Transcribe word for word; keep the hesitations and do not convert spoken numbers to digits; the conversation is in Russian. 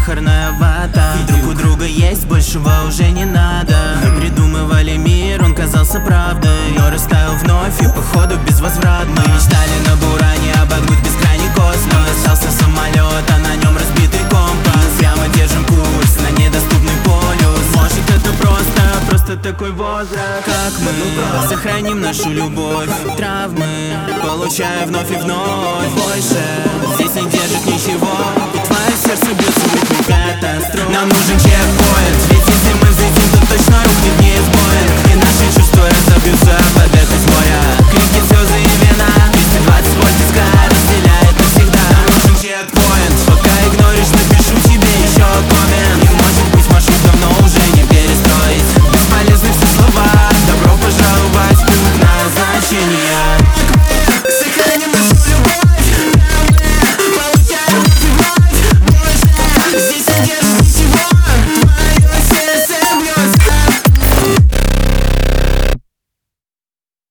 сахарная вата. Друг у друга есть, большего уже не надо. Мы придумывали мир, он казался правдой, но растаял вновь и походу безвозвратно. Мы мечтали на буране обогнуть бескрайний космос. Остался самолет, а на нем разбитый компас. Прямо держим курс на недоступный полюс. Может это просто, просто такой возраст. Как мы сохраним нашу любовь? Травмы получая вновь и вновь. Больше здесь не держит ничего, и твое сердце бьется в ритме катастроф. Нам нужен чекпоинт, ведь если мы взлетим, то точно рухнет мир.